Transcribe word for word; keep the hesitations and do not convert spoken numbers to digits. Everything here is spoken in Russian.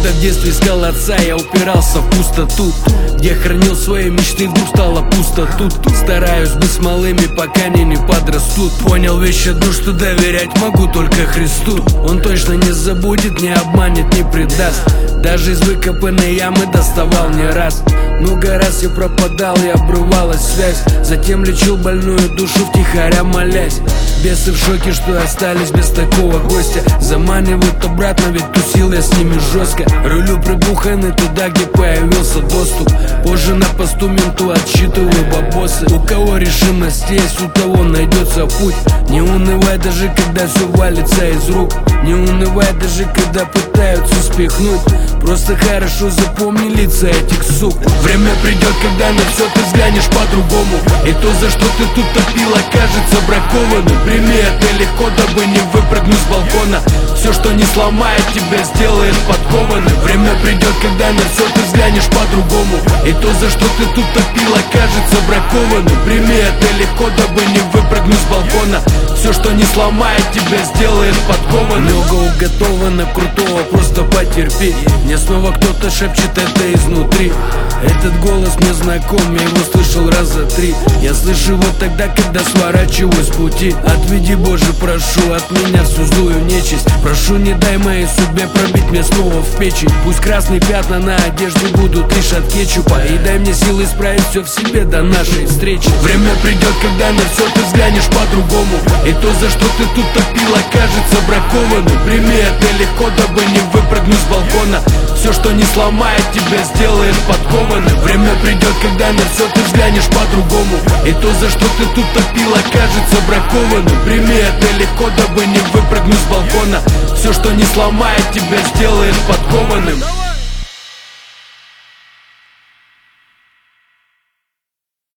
Когда в детстве искал отца, я упирался в пустоту, где хранил свои мечты, вдруг стало пусто тут. Стараюсь быть с малыми, пока они не подрастут. Понял вещь одну, что доверять могу только Христу. Он точно не забудет, не обманет, не предаст. Даже из выкопанной ямы доставал не раз. Много раз я пропадал и обрывалась связь. Затем лечил больную душу втихаря молясь. Бесы в шоке, что остались без такого гостя. Заманивают обратно, ведь тусил я с ними жестко. Рулю прибуханный туда, где появился доступ. Позже на посту менту отсчитываю бабосы. У кого решимость есть, у того найдется путь. Не унывай даже, когда все валится из рук. Не унывай даже, когда пытаются спихнуть. Просто хорошо запомни лица этих сук. Время придет, когда на все ты взглянешь по-другому. И то, за что ты тут топил, окажется бракованным. Прими это легко, дабы не выпрыгнуть с балкона. Все, что не сломает тебя, сделает подкованным. Время придет, когда на все ты взглянешь по-другому. И то, за что ты тут топил, окажется бракованным. Прими это легко, дабы не выпрыгнуть с балкона. Все, что не сломает тебя, сделает подкованным. Много уготовано крутого, просто потерпи. Мне снова кто-то шепчет это изнутри. Этот голос мне знаком, я его слышал раза три. Я слышу его тогда, когда сворачиваю с пути. Отведи, Боже, прошу от меня всю злую нечисть. Прошу, не дай моей судьбе пробить мне снова в печень. Пусть красные пятна на одежде будут лишь от кетчупа. И дай мне силы исправить все в себе до нашей встречи. Время придет, когда на все ты взглянешь по-другому. И то, за что ты тут топил, окажется бракованным. Прими это легко, дабы не выпрыгнуть с балкона. Все, что не сломает тебя, сделает подкованным. Время придет, когда на все ты взглянешь по-другому. И то, за что ты тут топил, окажется бракованным. Прими это легко, дабы не выпрыгнуть с балкона. Все, что не сломает тебя, сделает подкованным.